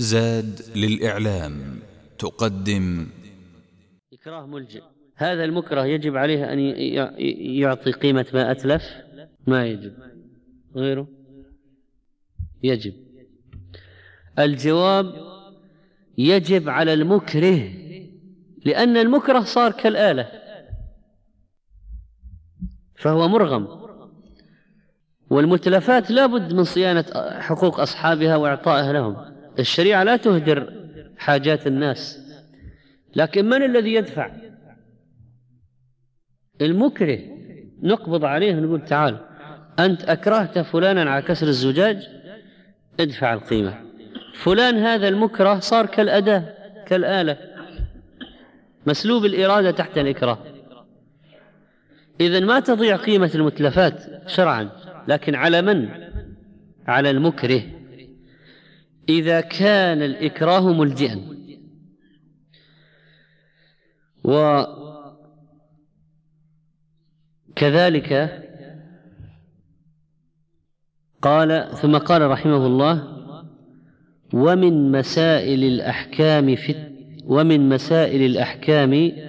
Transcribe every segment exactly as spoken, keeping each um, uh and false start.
زاد للإعلام تقدم إكراه ملجئ. هذا المكره يجب عليه أن يعطي قيمة ما أتلف؟ ما يجب. غيره يجب. الجواب: يجب على المكره، لأن المكره صار كالآلة فهو مرغم، والمتلفات لا بد من صيانة حقوق أصحابها وإعطائها لهم. الشريعة لا تهدر حاجات الناس، لكن من الذي يدفع؟ المكره. نقبض عليه ونقول: تعال أنت أكرهت فلانا على كسر الزجاج، ادفع القيمة. فلان هذا المكره صار كالأداة كالآلة، مسلوب الإرادة تحت الإكراه. إذن ما تضيع قيمة المتلفات شرعا، لكن على من؟ على المكره إذا كان الإكراه ملجئا. وكذلك قال ثم قال رحمه الله: ومن مسائل الأحكام في ومن مسائل الأحكام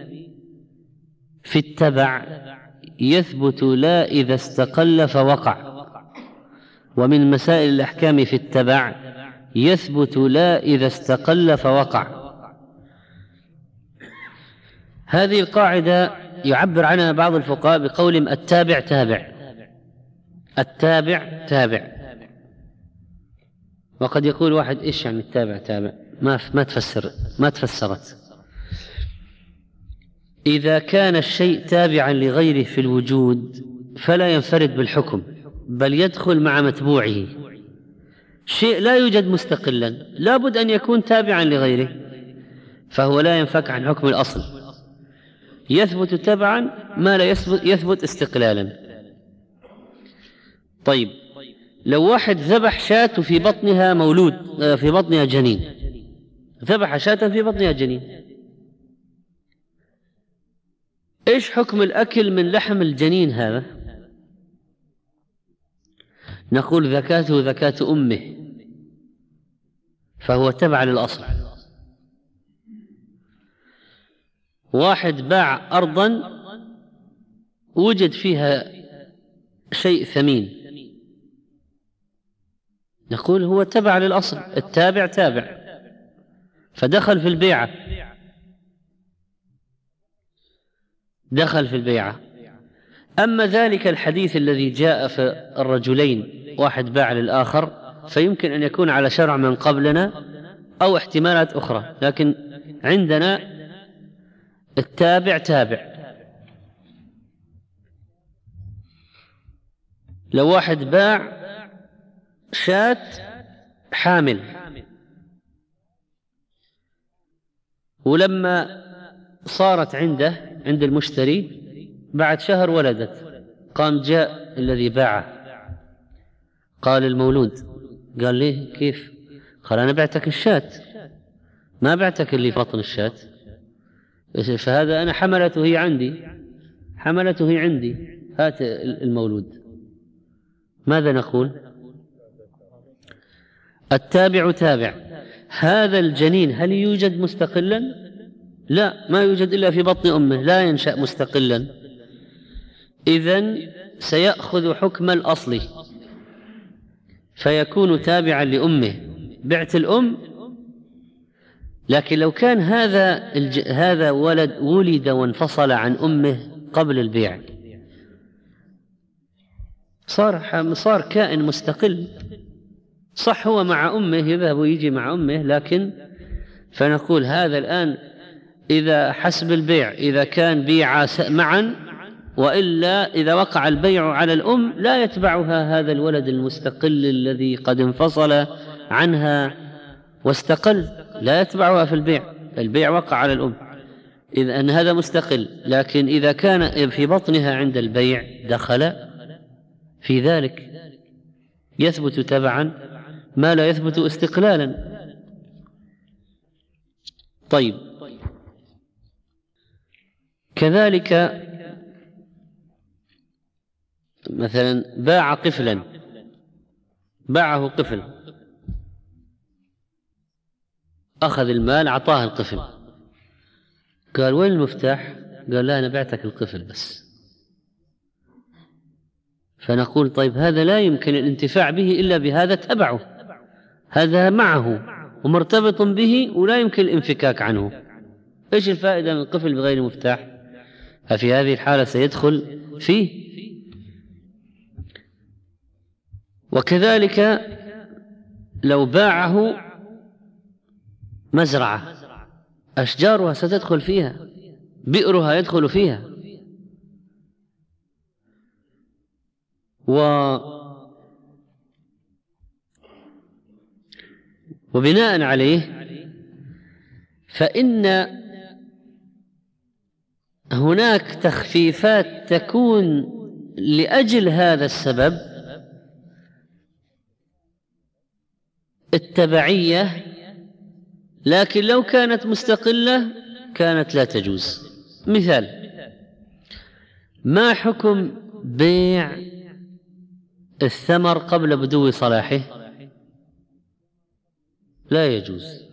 في التبع يثبت لا إذا استقل فوقع. ومن مسائل الأحكام في التبع يثبت لا إذا استقل فوقع. هذه القاعدة يعبر عنها بعض الفقهاء بقولهم: التابع تابع، التابع تابع. وقد يقول واحد: إيش يعني التابع تابع؟ ما ما تفسر ما تفسرت. إذا كان الشيء تابعا لغيره في الوجود فلا ينفرد بالحكم، بل يدخل مع متبوعه. شيء لا يوجد مستقلا لا بد أن يكون تابعا لغيره، فهو لا ينفك عن حكم الأصل. يثبت تبعا ما لا يثبت, يثبت استقلالا. طيب، لو واحد ذبح شاة في بطنها مولود، في بطنها جنين، ذبح شاة في بطنها جنين، إيش حكم الأكل من لحم الجنين هذا؟ نقول: ذكاته ذكاة أمه، فهو تبع للأصل. واحد باع أرضا وجد فيها شيء ثمين، نقول: هو تبع للأصل، التابع تابع، فدخل في البيعة دخل في البيعة. أما ذلك الحديث الذي جاء في الرجلين، واحد باع للآخر، فيمكن أن يكون على شرع من قبلنا أو احتمالات أخرى، لكن عندنا التابع تابع. لو واحد باع شاة حامل، ولما صارت عنده عند المشتري بعد شهر ولدت، قام جاء الذي باعه قال: المولود. قال: ليه؟ كيف؟ قال: أنا بعتك الشاة، ما بعتك اللي في بطن الشاة، فهذا أنا حملته هي عندي حملته هي عندي هات المولود. ماذا نقول؟ التابع تابع. هذا الجنين هل يوجد مستقلا؟ لا، ما يوجد إلا في بطن أمه، لا ينشأ مستقلا. إذن سيأخذ حكم الأصل فيكون تابعا لأمه، بعت الأم. لكن لو كان هذا الج... هذا ولد ولد وانفصل عن أمه قبل البيع، صار صار كائن مستقل. صح، هو مع أمه، يذهب ويجي مع أمه، لكن فنقول هذا الآن إذا حسب البيع إذا كان بيعا معا، وإلا إذا وقع البيع على الأم لا يتبعها هذا الولد المستقل الذي قد انفصل عنها واستقل، لا يتبعها في البيع، البيع وقع على الأم، إذ أن هذا مستقل. لكن إذا كان في بطنها عند البيع دخل في ذلك، يثبت تبعا ما لا يثبت استقلالا. طيب، كذلك مثلا باع قفلا، باعه قفل، أخذ المال أعطاه القفل، قال وين المفتاح؟ قال لا أنا بعتك القفل بس. فنقول طيب هذا لا يمكن الانتفاع به إلا بهذا تبعه، هذا معه ومرتبط به ولا يمكن الانفكاك عنه، إيش الفائدة من القفل بغير مفتاح؟ ففي هذه الحالة سيدخل فيه. وكذلك لو باعه مزرعة أشجارها ستدخل فيها، بئرها يدخل فيها، و وبناء عليه فإن هناك تخفيفات تكون لأجل هذا السبب التبعية، لكن لو كانت مستقلة كانت لا تجوز. مثال: ما حكم بيع الثمر قبل بدو صلاحه؟ لا يجوز.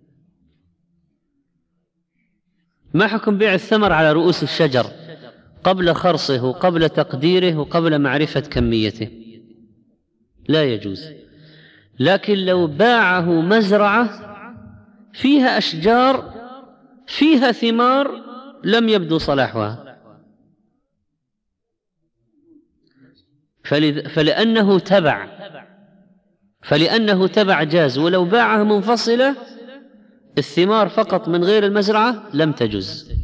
ما حكم بيع الثمر على رؤوس الشجر قبل خرصه وقبل تقديره وقبل معرفة كميته؟ لا يجوز. لكن لو باعه مزرعة فيها أشجار فيها ثمار لم يبدو صلاحها، فلأنه تبع فلأنه تبع جاز، ولو باعها منفصلة الثمار فقط من غير المزرعة لم تجز.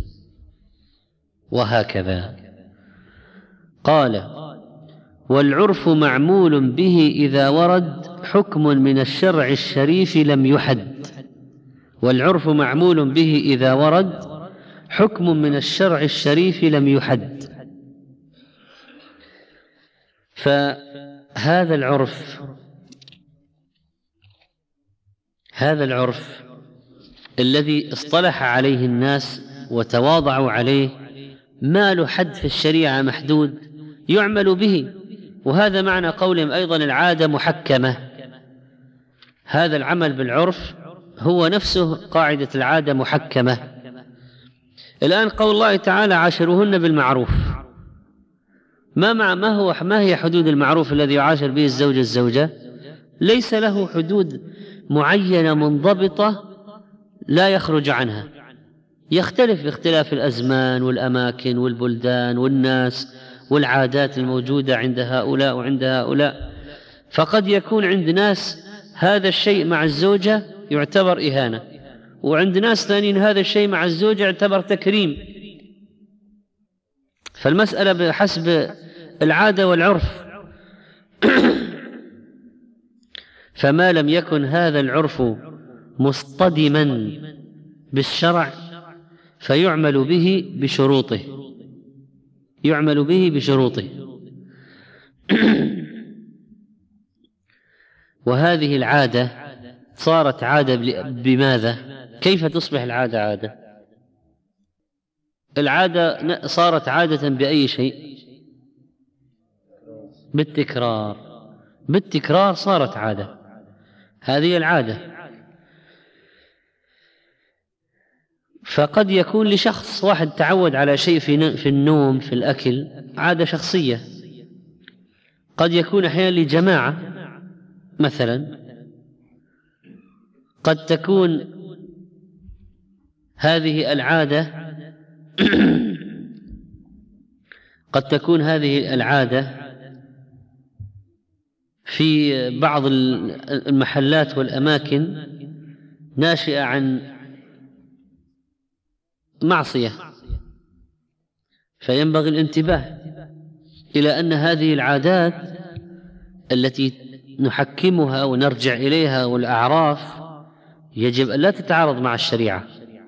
وهكذا قال: والعرف معمول به إذا ورد حكم من الشرع الشريف لم يحد. والعرف معمول به إذا ورد حكم من الشرع الشريف لم يحد. فهذا العرف هذا العرف الذي اصطلح عليه الناس وتواضعوا عليه ما له حد في الشريعة محدود يعمل به. وهذا معنى قولهم أيضا العادة محكمة. هذا العمل بالعرف هو نفسه قاعدة العادة محكمة. الآن قول الله تعالى: عاشروهن بالمعروف. ما مع ما هو ما هي حدود المعروف الذي يعاشر به الزوج الزوجة؟ ليس له حدود معينة منضبطة لا يخرج عنها، يختلف باختلاف الأزمان والأماكن والبلدان والناس والعادات الموجودة عند هؤلاء وعند هؤلاء. فقد يكون عند ناس هذا الشيء مع الزوجة يعتبر إهانة، وعند ناس ثانيين هذا الشيء مع الزوجة يعتبر تكريم. فالمسألة بحسب العادة والعرف. فما لم يكن هذا العرف مصطدما بالشرع فيعمل به بشروطه يعمل به بشروطه وهذه العادة صارت عادة بماذا؟ كيف تصبح العادة عادة؟ العادة صارت عادة بأي شيء؟ بالتكرار. بالتكرار صارت عادة. هذه العادة. فقد يكون لشخص واحد تعود على شيء في النوم في الأكل عادة شخصية. قد يكون أحيانا لجماعة مثلا. قد تكون هذه العادة قد تكون هذه العادة في بعض المحلات والأماكن ناشئة عن معصية، فينبغي الانتباه إلى أن هذه العادات التي نحكمها ونرجع إليها والأعراف يجب أن لا تتعارض مع الشريعة.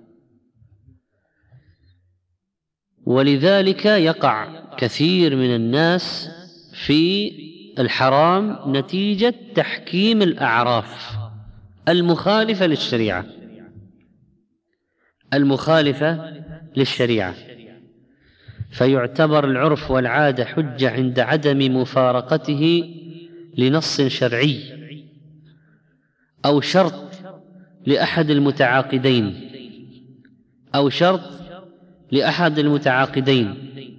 ولذلك يقع كثير من الناس في الحرام نتيجة تحكيم الأعراف المخالفة للشريعة المخالفة للشريعة فيعتبر العرف والعادة حجة عند عدم مفارقته لنص شرعي أو شرط لأحد المتعاقدين أو شرط لأحد المتعاقدين.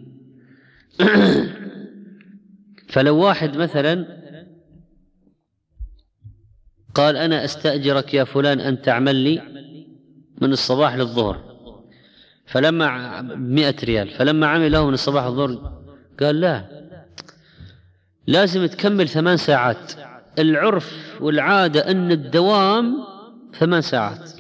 فلو واحد مثلا قال أنا أستأجرك يا فلان أن تعمل لي من الصباح للظهر، فلما مئة ريال، فلما عمل له من الصباح للظهر قال لا، لازم تكمل ثمان ساعات، العرف والعادة أن الدوام ثمان ساعات.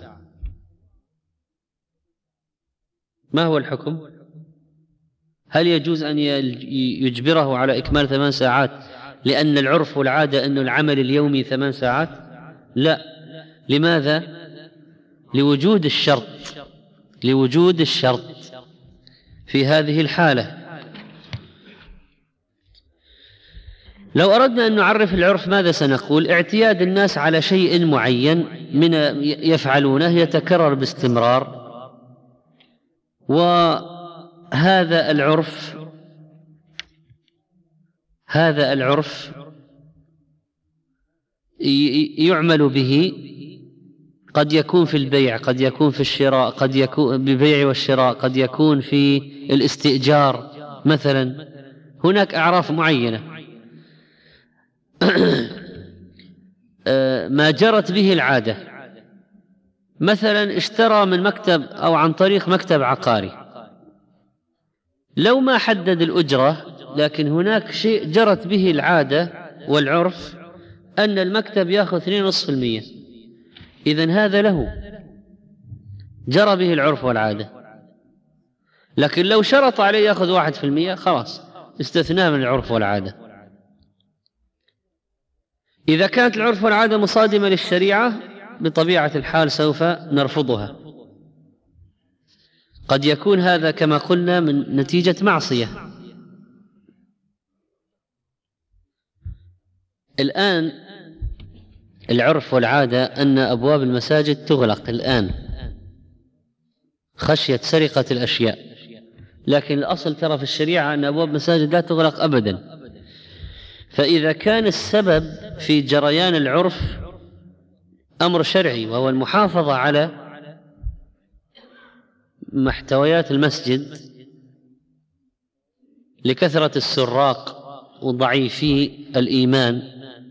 ما هو الحكم؟ هل يجوز أن يجبره على إكمال ثمان ساعات لأن العرف والعادة أن العمل اليومي ثمان ساعات؟ لا. لماذا؟ لوجود الشرط، لوجود الشرط في هذه الحالة. لو أردنا أن نعرف العرف ماذا سنقول؟ اعتياد الناس على شيء معين من يفعلونه يتكرر باستمرار، وهذا العرف هذا العرف يعمل به، قد يكون في البيع، قد يكون في الشراء، قد يكون بالبيع والشراء، قد يكون في الاستئجار مثلا. هناك أعراف معينة ما جرت به العادة. مثلا اشترى من مكتب أو عن طريق مكتب عقاري، لو ما حدد الأجرة، لكن هناك شيء جرت به العادة والعرف أن المكتب يأخذ اثنين فاصلة خمسة بالمئة، إذن هذا له جرى به العرف والعادة. لكن لو شرط عليه يأخذ واحد في المئة خلاص استثناء من العرف والعادة. إذا كانت العرف والعادة مصادمة للشريعة بطبيعة الحال سوف نرفضها. قد يكون هذا كما قلنا من نتيجة معصية. الآن العرف والعادة أن أبواب المساجد تغلق الآن خشية سرقة الأشياء، لكن الأصل ترى في الشريعة أن أبواب المساجد لا تغلق أبدا. فإذا كان السبب في جريان العرف أمر شرعي وهو المحافظة على محتويات المسجد لكثرة السراق وضعيفي الإيمان،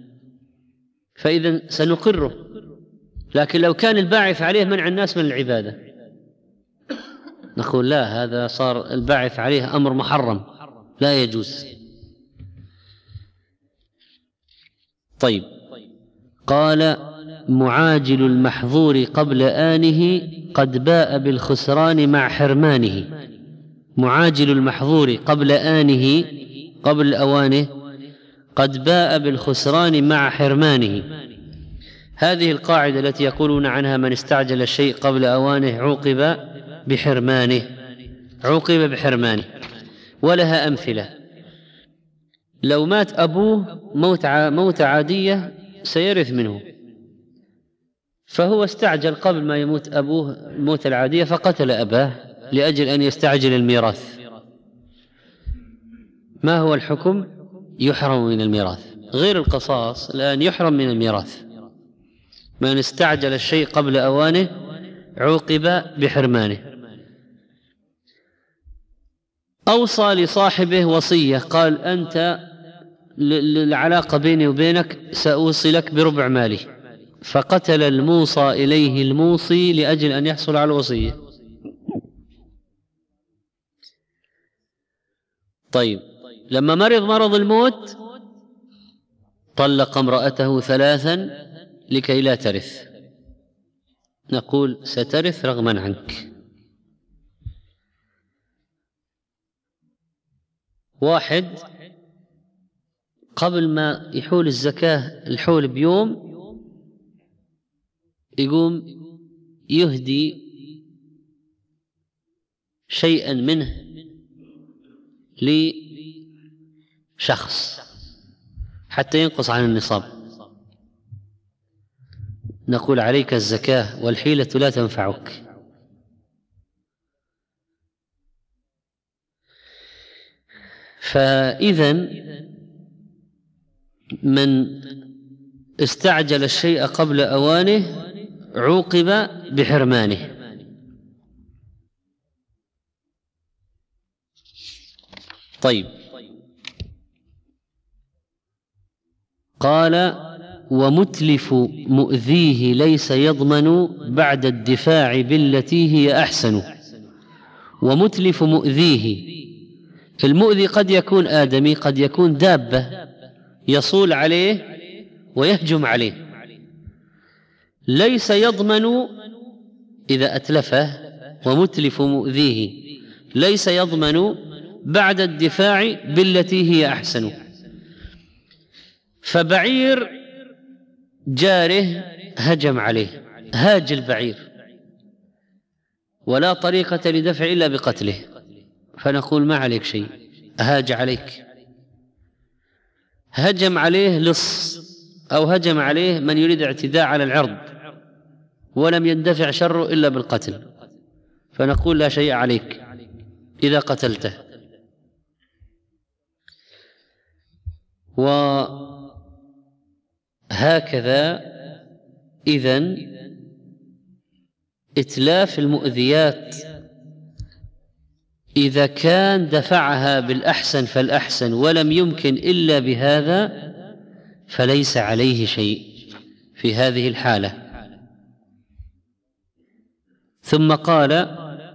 فإذا سنقره. لكن لو كان الباعث عليه منع الناس من العبادة نقول لا، هذا صار الباعث عليه أمر محرم لا يجوز. طيب، قال معاجل المحظور قبل آنه قد باء بالخسران مع حرمانه. معاجل المحظور قبل آنه، قبل أوانه، قد باء بالخسران مع حرمانه. هذه القاعدة التي يقولون عنها من استعجل الشيء قبل أوانه عوقب بحرمانه، عوقب بحرمانه. ولها أمثلة. لو مات أبوه موت موت عادية سيرث منه، فهو استعجل قبل ما يموت أبوه الموت العادية فقتل أباه لأجل أن يستعجل الميراث. ما هو الحكم؟ يحرم من الميراث. غير القصاص الآن يحرم من الميراث. من استعجل الشيء قبل أوانه عوقب بحرمانه. أوصى لصاحبه وصية، قال أنت العلاقة بيني وبينك سأوصلك بربع مالي، فقتل الموصى إليه الموصي لأجل أن يحصل على الوصية. طيب، لما مرض مرض الموت طلق امرأته ثلاثا لكي لا ترث، نقول سترث رغما عنك. واحد قبل ما يحول الزكاة الحول بيوم يقوم يهدي شيئا منه لشخص حتى ينقص عن النصاب، نقول عليك الزكاة والحيلة لا تنفعك. فإذن من استعجل الشيء قبل أوانه عوقب بحرمانه. طيب، قال: ومتلف مؤذيه ليس يضمن بعد الدفاع بالتي هي أحسن. ومتلف مؤذيه، المؤذي قد يكون آدمي، قد يكون دابة يصول عليه ويهجم عليه، ليس يضمن إذا أتلفه. ومتلف مؤذيه ليس يضمن بعد الدفاع بالتي هي أحسن. فبعير جاره هجم عليه، هاج البعير، ولا طريقة لدفع إلا بقتله، فنقول ما عليك شيء، هاج عليك. هجم عليه لص أو هجم عليه من يريد اعتداء على العرض ولم يندفع شره إلا بالقتل، فنقول لا شيء عليك إذا قتلته. وهكذا إذن إتلاف المؤذيات إذا كان دفعها بالأحسن فالأحسن ولم يمكن إلا بهذا فليس عليه شيء في هذه الحالة. ثم قال: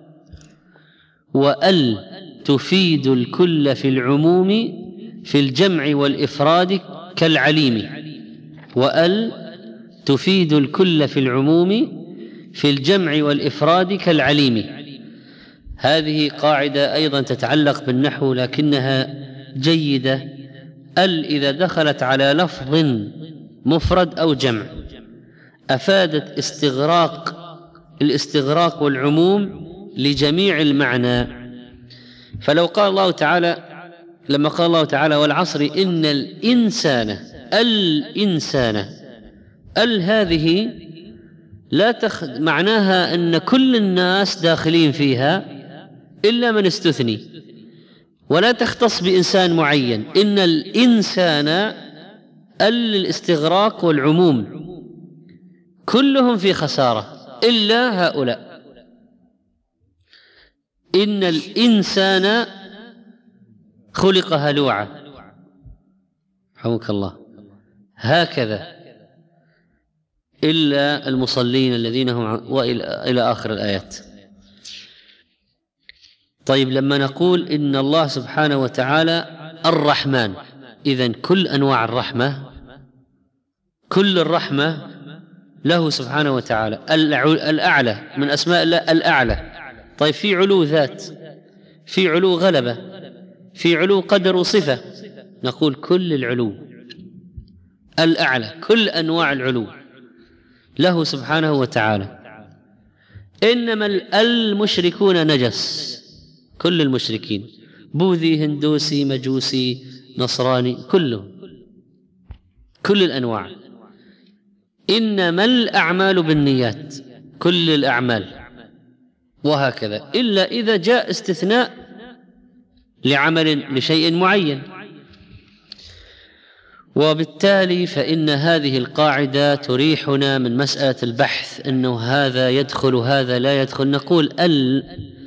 وأل تفيد الكل في العموم في الجمع والإفراد كالعليم. وأل تفيد الكل في العموم في الجمع والإفراد كالعليم. هذه قاعدة أيضا تتعلق بالنحو لكنها جيدة. ال إذا دخلت على لفظ مفرد أو جمع أفادت استغراق الاستغراق والعموم لجميع المعنى. فلو قال الله تعالى، لما قال الله تعالى: والعصر إن الإنسان، الإنسان، ال هذه لا تخ... معناها أن كل الناس داخلين فيها إلا من استثني، ولا تختص بإنسان معين. إن الإنسان ال الاستغراق والعموم، كلهم في خسارة إلا هؤلاء. إن الإنسان خلق هلوعا، رحمك الله، هكذا إلا المصلين الذين هم، وإلى آخر الآيات. طيب، لما نقول إن الله سبحانه وتعالى الرحمن، إذن كل أنواع الرحمة، كل الرحمة له سبحانه وتعالى. الأعلى من أسماء الله الأعلى. طيب، في علو ذات، في علو غلبة، في علو قدر وصفة، نقول كل العلو الأعلى، كل أنواع العلو له سبحانه وتعالى. إنما المشركون نجس، كل المشركين، بوذي، هندوسي، مجوسي، نصراني، كله، كل الأنواع. إنما الأعمال بالنيات، كل الأعمال، وهكذا، إلا إذا جاء استثناء لعمل لشيء معين. وبالتالي فإن هذه القاعدة تريحنا من مسألة البحث أنه هذا يدخل هذا لا يدخل. نقول ال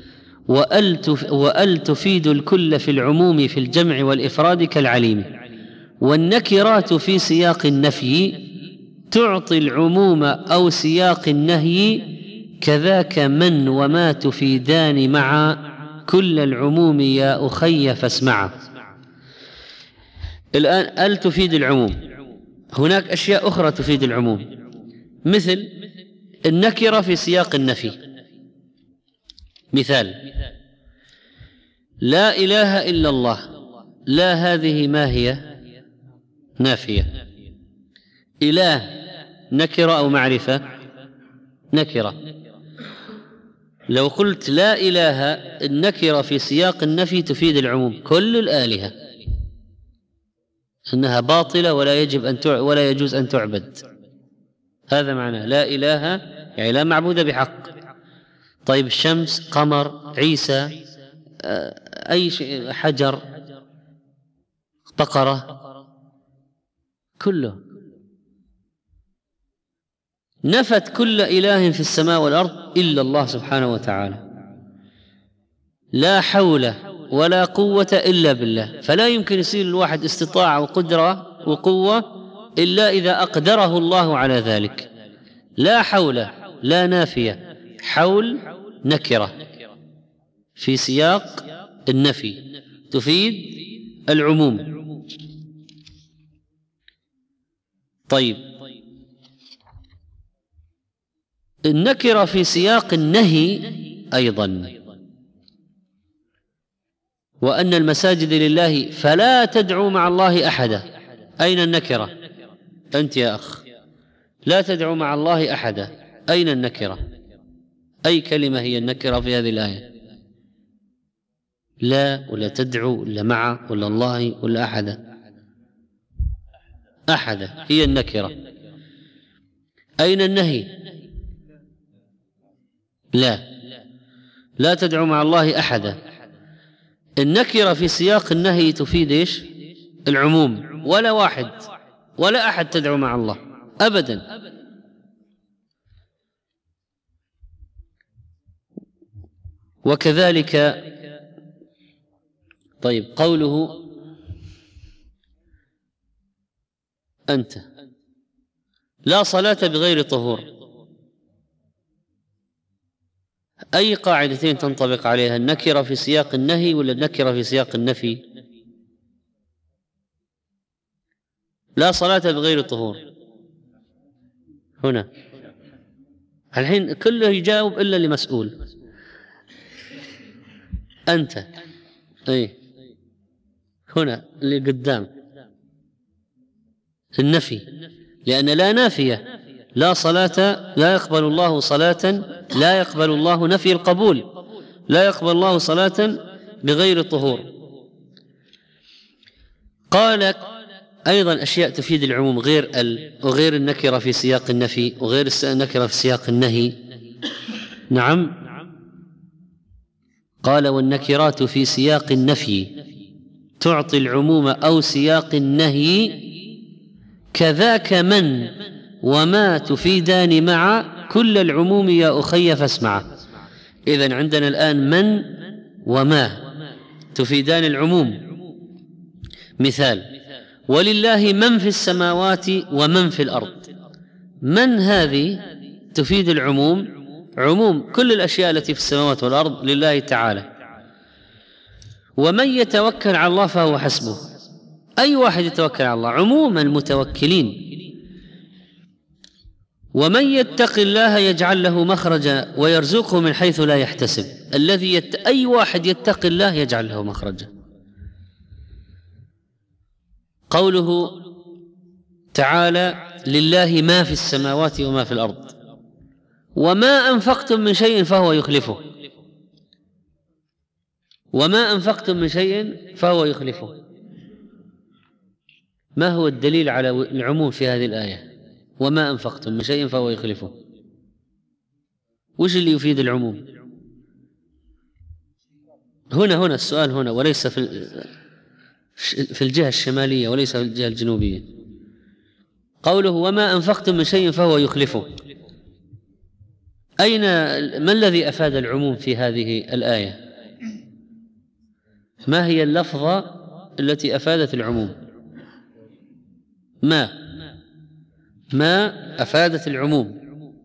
وأل تفيد الكل في العموم في الجمع والإفراد كالعليم. والنكرات في سياق النفي تعطي العموم أو سياق النهي، كذاك من وما تفيدان مع كل العموم يا أخي فاسمعا. الآن ال تفيد العموم، هناك أشياء أخرى تفيد العموم، مثل النكرة في سياق النفي. مثال: لا إله إلا الله، لا هذه ما هي؟ نافية. إله نكرة أو معرفة؟ نكرة. لو قلت لا إله، النكرة في سياق النفي تفيد العموم، كل الآلهة، أنها باطلة ولا يجب أن تع... ولا يجوز أن تعبد، هذا معناه لا إله، يعني لا معبود بحق. طيب، الشمس، قمر، عيسى، أي شيء، حجر، بقرة، كله نفت كل إله في السماء والأرض إلا الله سبحانه وتعالى. لا حول ولا قوة إلا بالله، فلا يمكن يصير الواحد استطاعة وقدرة وقوة إلا إذا أقدره الله على ذلك. لا حول، لا نافية، حول نكرة في سياق النفي تفيد العموم. طيب، النكرة في سياق النهي أيضا، وأن المساجد لله فلا تدعوا مع الله أحدا. أين النكرة؟ أنت يا أخ، لا تدعوا مع الله أحدا، أين النكرة؟ أي كلمة هي النكرة في هذه الآية؟ لا ولا تدعو ولا مع ولا الله ولا أحدا؟ أحدا هي النكرة. أين النهي؟ لا، لا تدعو مع الله أحدا. النكرة في سياق النهي تفيد إيش؟ العموم، ولا واحد ولا أحد تدعو مع الله أبدا. وكذلك طيب قوله أنت لا صلاة بغير طهور، أي قاعدتين تنطبق عليها؟ النكرة في سياق النهي ولا النكرة في سياق النفي؟ لا صلاة بغير طهور هنا، الحين كله يجاوب إلا اللي مسؤول. أنت أي هنا اللي قدام النفي، لأن لا نافية، لا صلاة، لا يقبل الله صلاة، لا يقبل الله نفي القبول، لا يقبل الله صلاة بغير طهور. قال أيضا أشياء تفيد العموم غير ال وغير النكرة في سياق النفي وغير النكرة في سياق النهي. نعم، قال والنكرات في سياق النفي تعطي العموم أو سياق النهي، كذاك من وما تفيدان مع كل العموم يا أخي فاسمع. إذن عندنا الآن من وما تفيدان العموم. مثال: ولله من في السماوات ومن في الأرض. من هذه تفيد العموم، عموم كل الأشياء التي في السماوات والأرض لله تعالى. ومن يتوكل على الله فهو حسبه. أي واحد يتوكل على الله، عموم المتوكلين. ومن يتق الله يجعل له مخرجا ويرزقه من حيث لا يحتسب. الذي يت... أي واحد يتق الله يجعل له مخرجا. قوله تعالى لله ما في السماوات وما في الأرض، وما أنفقتم من شيء فهو يخلفه. وما أنفقتم من شيء فهو يخلفه. ما هو الدليل على العموم في هذه الآية؟ وما أنفقتم من شيء فهو يخلفه، وش اللي يفيد العموم؟ هنا هنا السؤال هنا، وليس في في الجهة الشمالية وليس في الجهة الجنوبية. قوله وما أنفقتم من شيء فهو يخلفه، أين ما الذي أفاد العموم في هذه الآية؟ ما هي اللفظة التي أفادت العموم؟ ما ما أفادت العموم.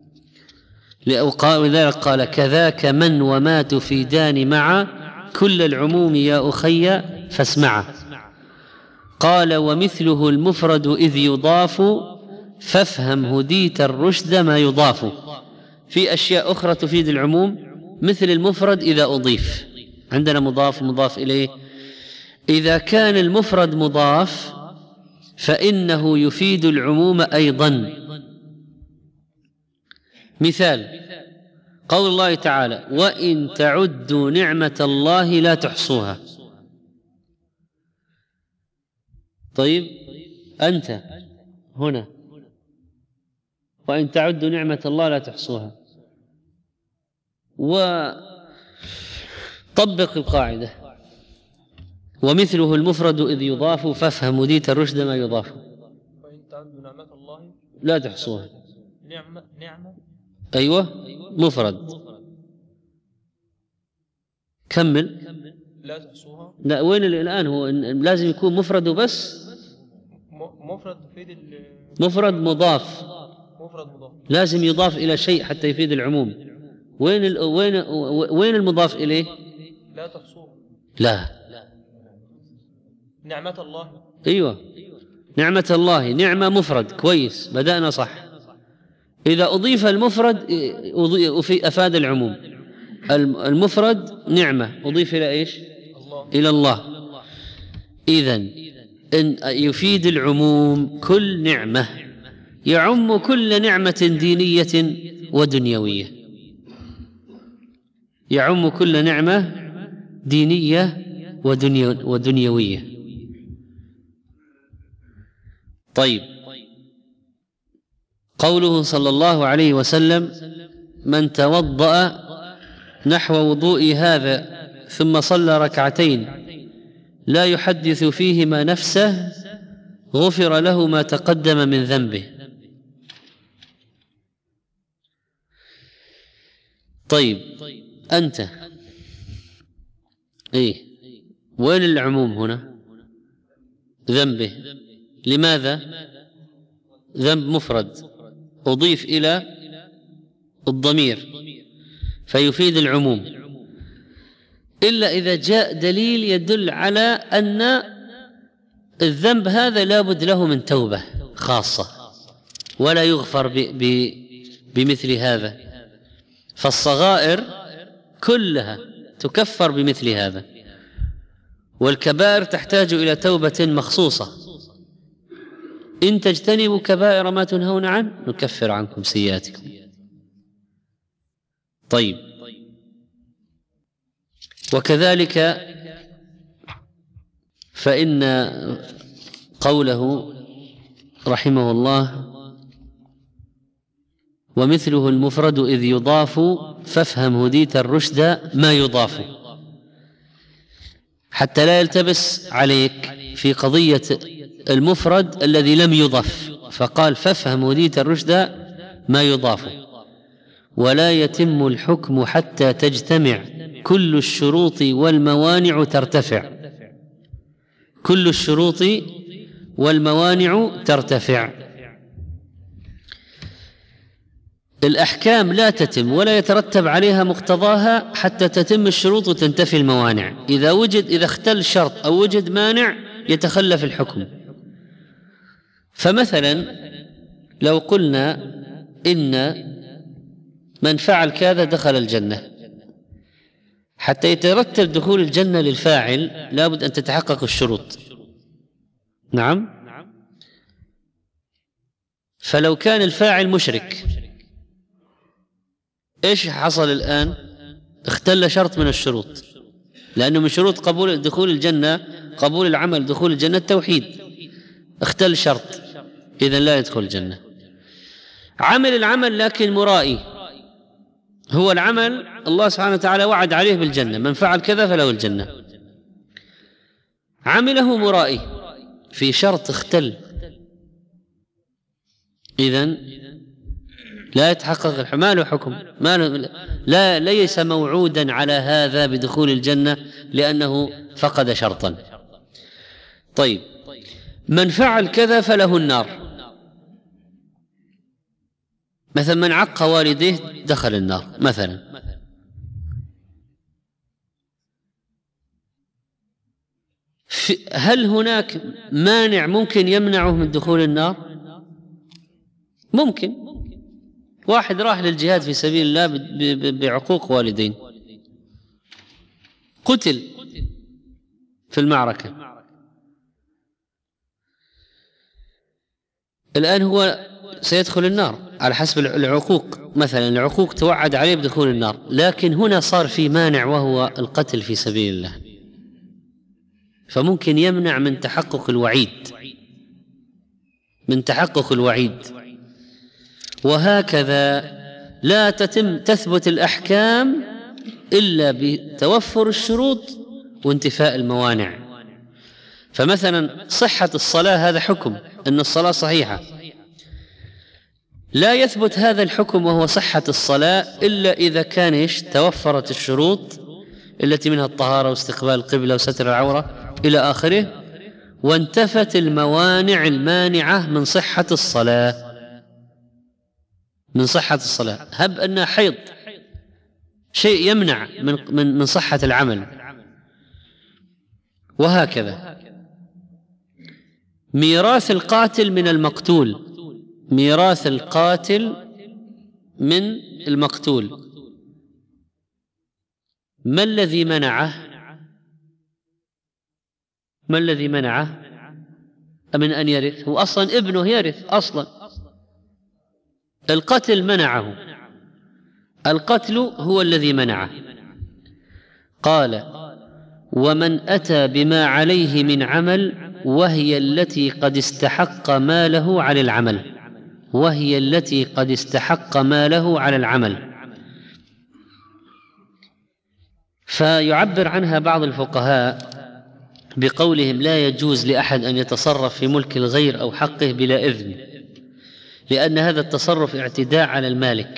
ولذلك قال كذاك من وما تفيدان مع كل العموم يا أخي فاسمعه. قال ومثله المفرد إذ يضاف فافهم هديت الرشد ما يضاف. في أشياء أخرى تفيد العموم مثل المفرد إذا أضيف. عندنا مضاف مضاف إليه. إذا كان المفرد مضاف فإنه يفيد العموم أيضا. مثال قول الله تعالى وإن تعدوا نعمة الله لا تحصوها. طيب أنت هنا وإن تعدوا نعمة الله لا تحصوها، وطبق القاعدة ومثله المفرد إذ يضاف فافهم هديت الرشد ما يضاف. وإن تعدوا نعمة الله لا تحصوها. نعمة نعمة أيوة مفرد. كمل. لا تحصوها. لا، وين الآن؟ هو لازم يكون مفرد وبس. مفرد تفيد مفرد مضاف. مفرد مضاف لازم يضاف إلى شيء حتى يفيد العموم. وين ال... وين وين المضاف إليه؟ لا تحصوها. لا. نعمة الله. أيوة نعمة الله، نعمة مفرد، كويس، بدأنا صح. إذا أضيف المفرد أفاد العموم. المفرد نعمة أضيف إلى إيش؟ الله. إلى الله. إذن إن يفيد العموم، كل نعمة يعم كل نعمة دينية ودنيوية، يعم كل نعمة دينية ودنيوية. طيب، قوله صلى الله عليه وسلم: من توضأ نحو وضوء هذا ثم صلى ركعتين لا يحدث فيهما نفسه غفر له ما تقدم من ذنبه. طيب، أنت إيه وين العموم هنا؟ ذنبه. لماذا؟ ذنب مفرد أضيف إلى الضمير فيفيد العموم، إلا إذا جاء دليل يدل على أن الذنب هذا لابد له من توبة خاصة ولا يغفر ب ب بمثل هذا، فالصغائر كلها تكفر بمثل هذا، والكبائر تحتاج إلى توبة مخصوصة. إن تجتنبوا كبائر ما تنهون عنه نكفر عنكم سيئاتكم. طيب، وكذلك فإن قوله رحمه الله: ومثله المفرد إذ يضاف فافهم هديت الرشد ما يضاف، حتى لا يلتبس عليك في قضية المفرد الذي لم يضف، فقال فافهم هديت الرشد ما يضاف. ولا يتم الحكم حتى تجتمع كل الشروط والموانع ترتفع، كل الشروط والموانع ترتفع. الأحكام لا تتم ولا يترتب عليها مقتضاها حتى تتم الشروط وتنتفي الموانع. إذا وجد إذا اختل شرط أو وجد مانع يتخلف الحكم. فمثلا لو قلنا إن من فعل كذا دخل الجنة، حتى يترتب دخول الجنة للفاعل لابد أن تتحقق الشروط. نعم. فلو كان الفاعل مشرك إيش حصل الآن؟ اختل شرط من الشروط، لأنه من شروط قبول دخول الجنة قبول العمل دخول الجنة التوحيد، اختل شرط، إذن لا يدخل الجنة. عمل العمل لكن مرائي، هو العمل الله سبحانه وتعالى وعد عليه بالجنة، من فعل كذا فله الجنة، عمله مرائي في شرط اختل، إذن لا يتحقق ما له حكم، ما له لا ليس موعودا على هذا بدخول الجنة لأنه فقد شرطا. طيب، من فعل كذا فله النار، مثلا من عق والديه دخل النار مثلا. هل هناك مانع ممكن يمنعه من دخول النار؟ ممكن. واحد راح للجهاد في سبيل الله بعقوق والدين، قتل في المعركة، الآن هو سيدخل النار على حسب العقوق، مثلا العقوق توعد عليه بدخول النار، لكن هنا صار في مانع وهو القتل في سبيل الله، فممكن يمنع من تحقق الوعيد، من تحقق الوعيد. وهكذا لا تتم تثبت الأحكام إلا بتوفر الشروط وانتفاء الموانع. فمثلا صحة الصلاة هذا حكم أن الصلاة صحيحة، لا يثبت هذا الحكم وهو صحة الصلاة إلا إذا كان إيش توفرت الشروط التي منها الطهارة واستقبال القبلة وستر العورة إلى آخره، وانتفت الموانع المانعة من صحة الصلاة من صحة الصلاة هب أن حيض شيء يمنع من من من صحة العمل، وهكذا. ميراث القاتل من المقتول، ميراث القاتل من المقتول، ما الذي منعه؟ ما الذي منعه من أن يرث؟ هو أصلا ابنه يرث أصلا، القتل منعه، القتل هو الذي منعه. قال: ومن أتى بما عليه من عمل وهي التي قد استحق ماله على العمل، وهي التي قد استحق ماله على العمل. فيعبر عنها بعض الفقهاء بقولهم: لا يجوز لأحد أن يتصرف في ملك الغير أو حقه بلا إذن، لأن هذا التصرف اعتداء على المالك.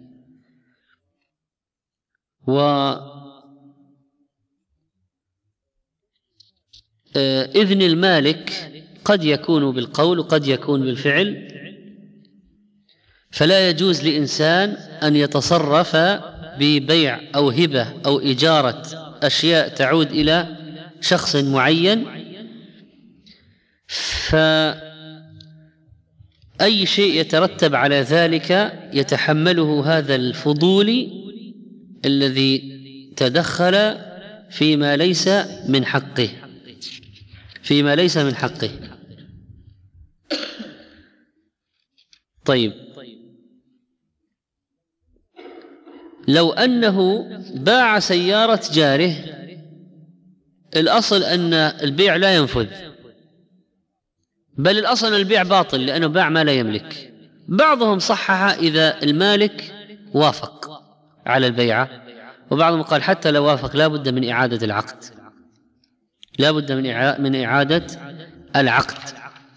وإذن المالك قد يكون بالقول وقد يكون بالفعل، فلا يجوز لإنسان أن يتصرف ببيع أو هبة أو إجارة أشياء تعود إلى شخص معين. فأي شيء يترتب على ذلك يتحمله هذا الفضولي الذي تدخل فيما ليس من حقه، فيما ليس من حقه. طيب، لو أنه باع سيارة جاره، الأصل أن البيع لا ينفذ، بل الأصل أن البيع باطل لأنه باع ما لا يملك. بعضهم صحح إذا المالك وافق على البيعة، وبعضهم قال حتى لو وافق لا بد من إعادة العقد، لا بد من من إعادة العقد.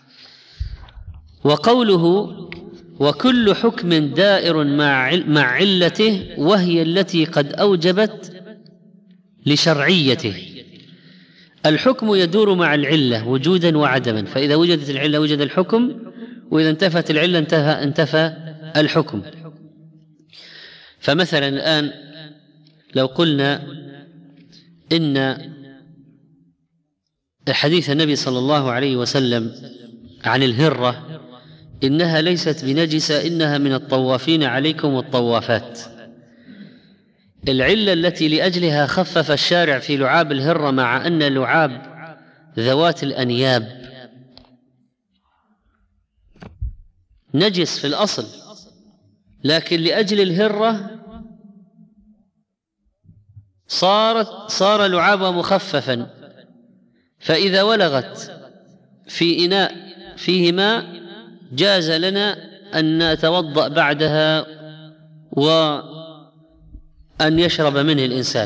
وقوله: وكل حكم دائر مع علته وهي التي قد أوجبت لشرعيته. الحكم يدور مع العلة وجودا وعدما، فإذا وجدت العلة وجد الحكم، وإذا انتفت العلة انتفى, انتفى الحكم. فمثلا الآن لو قلنا إن حديث النبي صلى الله عليه وسلم عن الهرة إنها ليست بنجسة إنها من الطوافين عليكم والطوافات، العلة التي لأجلها خفف الشارع في لعاب الهرة، مع أن لعاب ذوات الأنياب نجس في الأصل، لكن لأجل الهرة صارت صار لعابها مخففا، فإذا ولغت في إناء فيه ماء جاز لنا أن نتوضأ بعدها وأن يشرب منه الإنسان.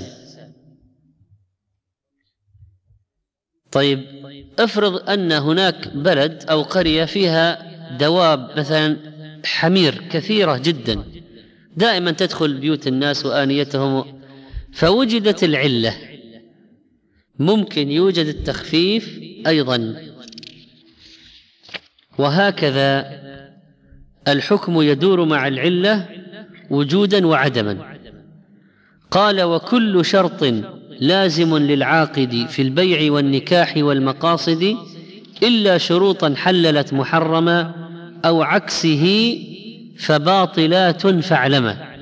طيب، افرض أن هناك بلد أو قرية فيها دواب مثلا حمير كثيرة جدا دائما تدخل بيوت الناس وآنيتهم، فوجدت العلة، ممكن يوجد التخفيف أيضا. وهكذا الحكم يدور مع العلة وجودا وعدما. قال: وكل شرط لازم للعاقد في البيع والنكاح والمقاصد إلا شروطا حللت محرما أو عكسه فباطلات فاعلما.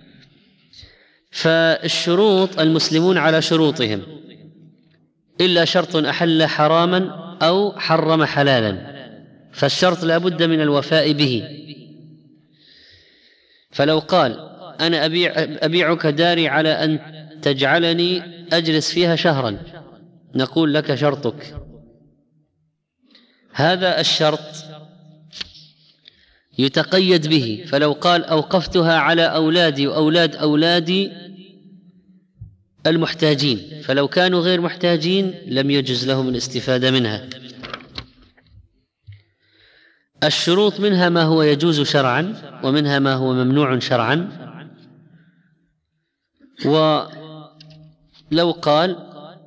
فالشروط المسلمون على شروطهم إلا شرط أحل حراما أو حرم حلالا، فالشرط لا بد من الوفاء به. فلو قال: أنا أبيع أبيعك داري على أن تجعلني أجلس فيها شهرا، نقول لك شرطك. هذا الشرط يتقيد به، فلو قال: أوقفتها على أولادي وأولاد أولادي المحتاجين، فلو كانوا غير محتاجين لم يجز لهم الاستفادة منها. الشروط منها ما هو يجوز شرعا ومنها ما هو ممنوع شرعا. ولو قال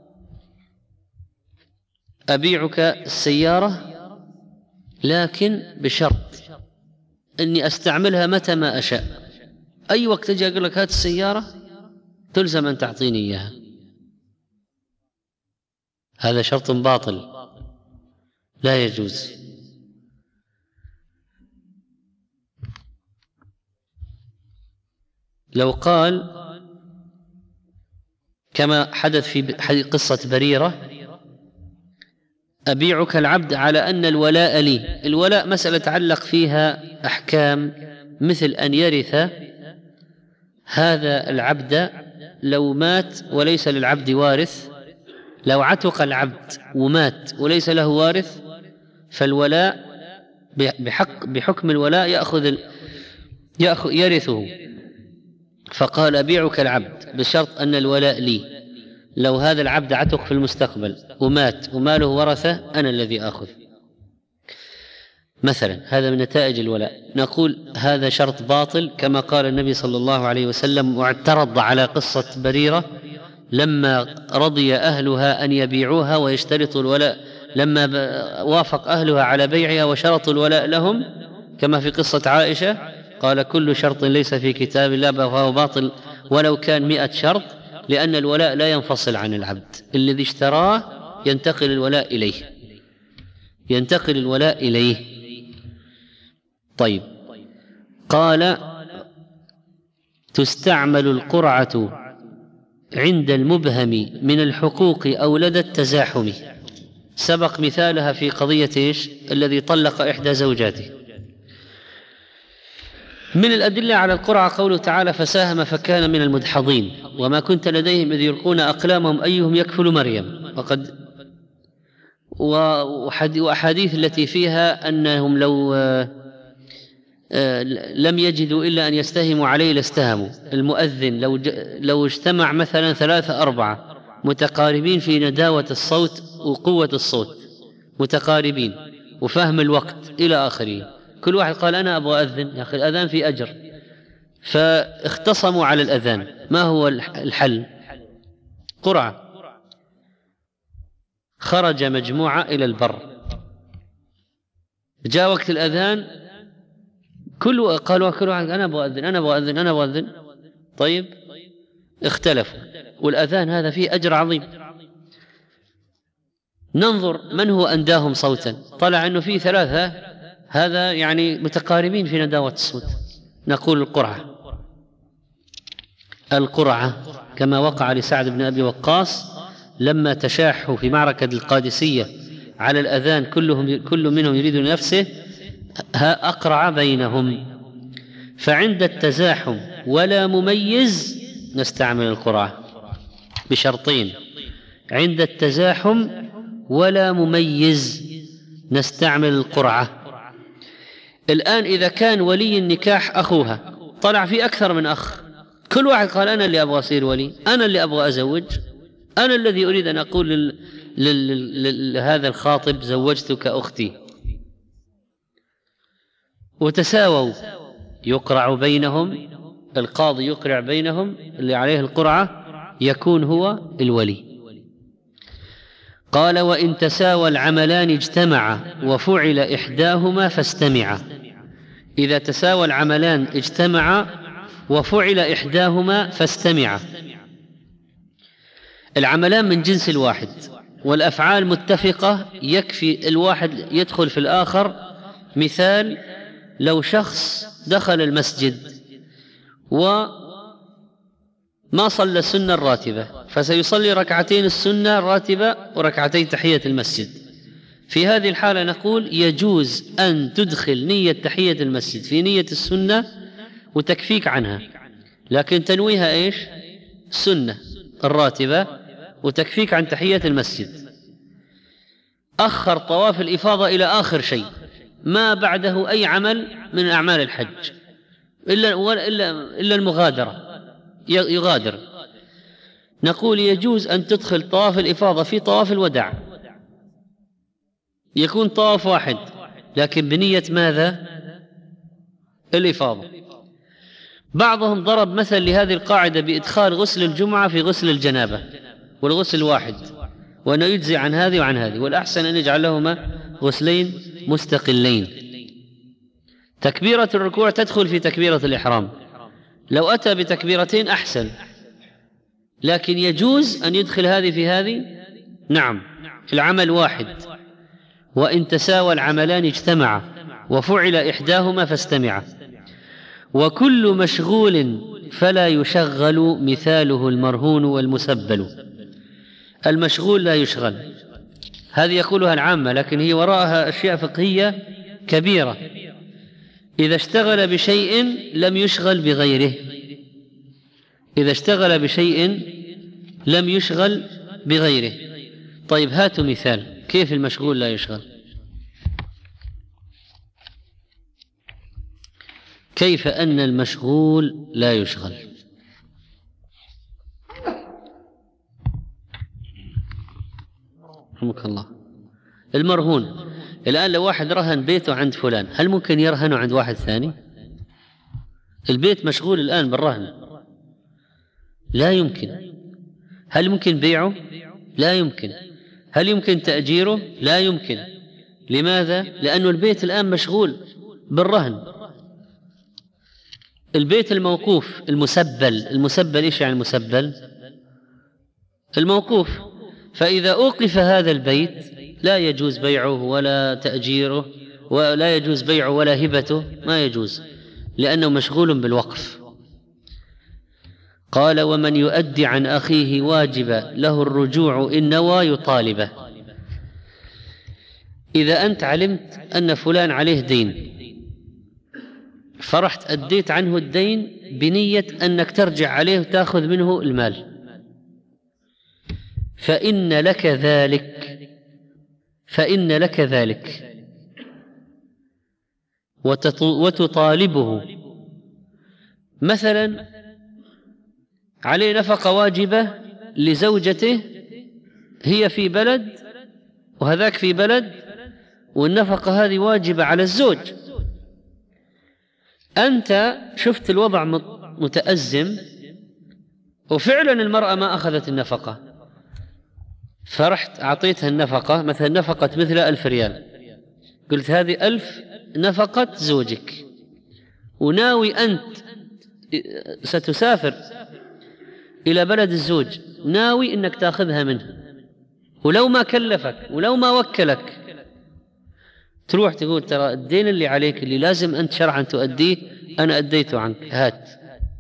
أبيعك السيارة لكن بشرط أني أستعملها متى ما أشاء، أي وقت أجي أقول لك هات السيارة تلزم أن تعطيني إياها، هذا شرط باطل لا يجوز. لو قال كما حدث في قصة بريرة أبيعك العبد على أن الولاء لي، الولاء مسألة تعلق فيها أحكام مثل أن يرث هذا العبد لو مات وليس للعبد وارث، لو عتق العبد ومات وليس له وارث فالولاء بحق بحكم الولاء يأخذ يأخذ يرثه. فقال أبيعك العبد بشرط أن الولاء لي، لو هذا العبد عتق في المستقبل ومات وماله ورثة أنا الذي آخذ مثلا، هذا من نتائج الولاء. نقول هذا شرط باطل كما قال النبي صلى الله عليه وسلم واعترض على قصة بريرة لما رضي أهلها أن يبيعوها ويشترطوا الولاء، لما وافق أهلها على بيعها وشرطوا الولاء لهم كما في قصة عائشة قال كل شرط ليس في كتاب الله فهو باطل ولو كان مئة شرط، لأن الولاء لا ينفصل عن العبد، الذي اشتراه ينتقل الولاء إليه ينتقل الولاء إليه طيب. قال تستعمل القرعة عند المبهم من الحقوق أو لدى التزاحم، سبق مثالها في قضية إيش؟ الذي طلق إحدى زوجاته. من الأدلة على القرعة قوله تعالى فساهم فكان من المدحضين وما كنت لديهم إذ يلقون أقلامهم أيهم يكفل مريم، وقد وأحاديث التي فيها أنهم لو لم يجدوا إلا أن يستهموا عليه لاستهموا. المؤذن لو لو اجتمع مثلا ثلاثة أربعة متقاربين في نداوة الصوت وقوة الصوت متقاربين وفهم الوقت إلى آخره، كل واحد قال أنا أبغى أذن، يا أخي الأذان في أجر، فاختصموا على الأذان، ما هو الحل؟ قرعة. خرج مجموعة إلى البر، جاء وقت الأذان كل قالوا كل واحد أنا أبغى أذن أنا أبغى أذن أنا أبغى أذن طيب اختلفوا، والأذان هذا فيه أجر عظيم. ننظر من هو أنداهم صوتا، طلع أنه فيه ثلاثة هذا يعني متقاربين في نداوة الصوت، نقول القرعة. القرعة كما وقع لسعد بن أبي وقاص لما تشاحوا في معركة القادسية على الأذان كلهم كل منهم يريد لنفسه أقرع بينهم. فعند التزاحم ولا مميز نستعمل القرعة بشرطين، عند التزاحم ولا مميز نستعمل القرعة. الآن إذا كان ولي النكاح أخوها طلع في أكثر من أخ، كل واحد قال أنا اللي أبغى أصير ولي، أنا اللي أبغى أزوج، أنا الذي أريد أن أقول لل... لل... لهذا الخاطب زوجتك أختي، وتساووا يقرع بينهم، القاضي يقرع بينهم، اللي عليه القرعة يكون هو الولي. قال وإن تساوى العملان اجتمعا وفعل إحداهما فاستمعا، إذا تساوى العملان اجتمعا وفعل إحداهما فاستمعا. العملان من جنس الواحد والأفعال متفقة، يكفي الواحد يدخل في الآخر. مثال لو شخص دخل المسجد وما صلى السنة الراتبة فسيصلي ركعتين السنة الراتبة وركعتين تحية المسجد، في هذه الحالة نقول يجوز أن تدخل نية تحية المسجد في نية السنة وتكفيك عنها، لكن تنويها إيش؟ السنة الراتبة وتكفيك عن تحية المسجد. أخر طواف الإفاضة إلى آخر شيء، ما بعده أي عمل من أعمال الحج إلا, إلا, إلا المغادرة يغادر، نقول يجوز أن تدخل طواف الإفاضة في طواف الوداع، يكون طواف واحد لكن بنية ماذا؟ الإفاضة. بعضهم ضرب مثل لهذه القاعدة بإدخال غسل الجمعة في غسل الجنابة والغسل واحد، وأنه يجزي عن هذه وعن هذه، والأحسن أن يجعل لهما غسلين مستقلين. تكبيرة الركوع تدخل في تكبيرة الإحرام، لو أتى بتكبيرتين أحسن، لكن يجوز أن يدخل هذه في هذه. نعم، العمل واحد، وإن تساوى العملان اجتمعا وفعل إحداهما فاستمعا. وكل مشغول فلا يشغل مثاله المرهون والمسبل. المشغول لا يشغل، هذه يقولها العامة، لكن هي وراءها أشياء فقهية كبيرة. إذا اشتغل بشيء لم يشغل بغيره، إذا اشتغل بشيء لم يشغل بغيره. طيب هاتوا مثال كيف المشغول لا يشغل. كيف أن المشغول لا يشغل؟ رحمك الله. المرهون، الآن لو واحد رهن بيته عند فلان، هل ممكن يرهنه عند واحد ثاني؟ البيت مشغول الآن بالرهن، لا يمكن. هل ممكن بيعه؟ لا يمكن. هل يمكن تأجيره؟ لا يمكن. لماذا؟ لأن البيت الآن مشغول بالرهن. البيت الموقوف المسبل، المسبل إيش يعني المسبل؟ الموقوف. فإذا أوقف هذا البيت لا يجوز بيعه ولا تأجيره، ولا يجوز بيعه ولا هبته، ما يجوز، لأنه مشغول بالوقف. قال: ومن يؤدي عن أخيه واجبا له الرجوع إن نوى يطالبه. إذا أنت علمت أن فلان عليه دين، فرحت أديت عنه الدين بنية أنك ترجع عليه وتأخذ منه المال، فإن لك ذلك، فإن لك ذلك وتطالبه. مثلا عليه نفقة واجبة لزوجته، هي في بلد وهذاك في بلد، والنفقة هذه واجبة على الزوج. أنت شفت الوضع متأزم وفعلا المرأة ما أخذت النفقة، فرحت أعطيتها النفقة، مثلا نفقة مثل ألف ريال، قلت هذه ألف نفقة زوجك، وناوي أنت ستسافر إلى بلد الزوج، ناوي أنك تأخذها منه، ولو ما كلفك ولو ما وكلك، تروح تقول ترى الدين اللي عليك اللي لازم أنت شرعا تؤديه أنا أديته عنك، هات.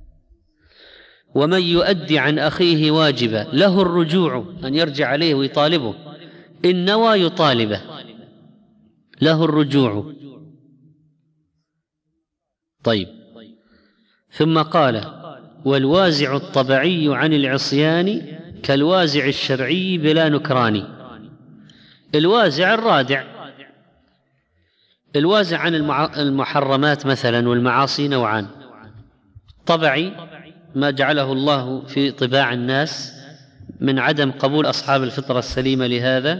ومن يؤدي عن أخيه واجبا له الرجوع، أن يرجع عليه ويطالبه، إن نوى يطالبه، له الرجوع. طيب، ثم قال: والوازع الطبعي عن العصيان كالوازع الشرعي بلا نكران. الوازع الرادع، الوازع عن المحرمات مثلا والمعاصي نوعان: طبعي ما جعله الله في طباع الناس من عدم قبول أصحاب الفطرة السليمة لهذا،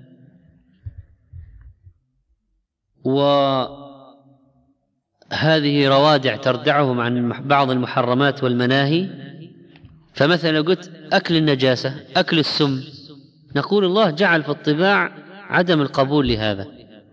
وهذه روادع تردعهم عن بعض المحرمات والمناهي. فمثلا قلت أكل النجاسة، أكل السم، نقول الله جعل في الطباع عدم القبول لهذا،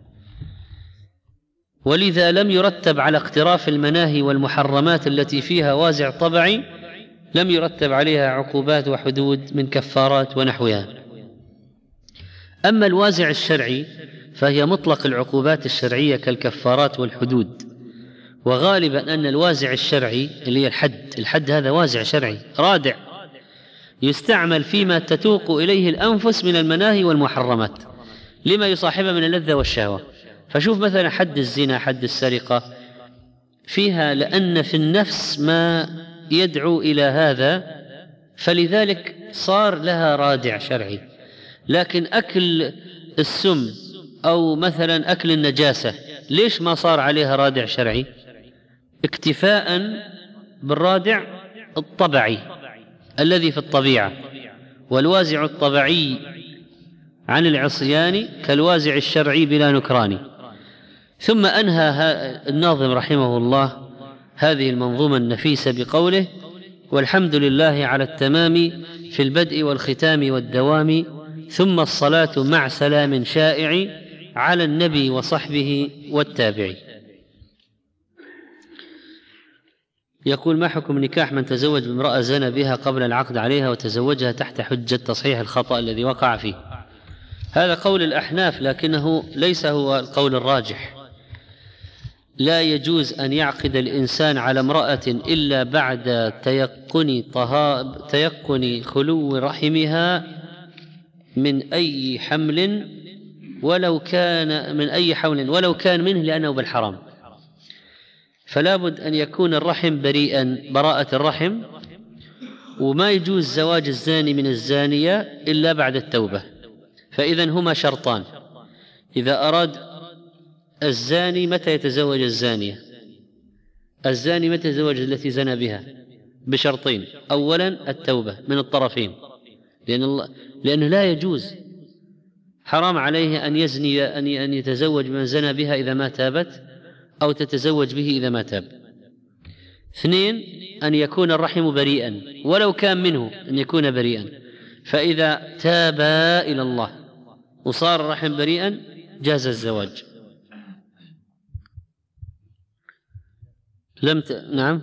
ولذا لم يرتب على اقتراف المناهي والمحرمات التي فيها وازع طبعي، لم يرتب عليها عقوبات وحدود من كفارات ونحوها. أما الوازع الشرعي فهي مطلق العقوبات الشرعية كالكفارات والحدود، وغالبا أن الوازع الشرعي اللي هي الحد، الحد هذا وازع شرعي رادع يستعمل فيما تتوق إليه الأنفس من المناهي والمحرمات لما يصاحبها من اللذة والشهوة. فشوف مثلا حد الزنا، حد السرقة، فيها لأن في النفس ما يدعو إلى هذا، فلذلك صار لها رادع شرعي. لكن أكل السم أو مثلا أكل النجاسة ليش ما صار عليها رادع شرعي؟ اكتفاء بالرادع الطبعي الذي في الطبيعة. والوازع الطبعي عن العصيان كالوازع الشرعي بلا نكران. ثم أنهى الناظم رحمه الله هذه المنظومة النفيسة بقوله: والحمد لله على التمام في البدء والختام والدوام، ثم الصلاة مع سلام شائع على النبي وصحبه والتابع. يقول: ما حكم نكاح من تزوج بامرأة زنى بها قبل العقد عليها وتزوجها تحت حجة تصحيح الخطأ الذي وقع فيه؟ هذا قول الأحناف، لكنه ليس هو القول الراجح. لا يجوز أن يعقد الإنسان على امرأة إلا بعد تيقن طها... تيقن خلو رحمها من أي حمل ولو كان من أي حول ولو كان منه لأنه بالحرام. فلا بد أن يكون الرحم بريئا براءة الرحم، وما يجوز زواج الزاني من الزانية إلا بعد التوبة. فإذن هما شرطان. إذا أراد الزاني متى يتزوج الزانية؟ الزاني متى يتزوج التي زنى بها؟ بشرطين: أولا التوبة من الطرفين، لأن الله لأنه لا يجوز، حرام عليه أن يزني أن يتزوج من زنى بها إذا ما تابت، أو تتزوج به إذا ما تاب. اثنين: أن يكون الرحم بريئا ولو كان منه، أن يكون بريئا. فإذا تاب إلى الله وصار الرحم بريئا جاز الزواج. لم ت... نعم.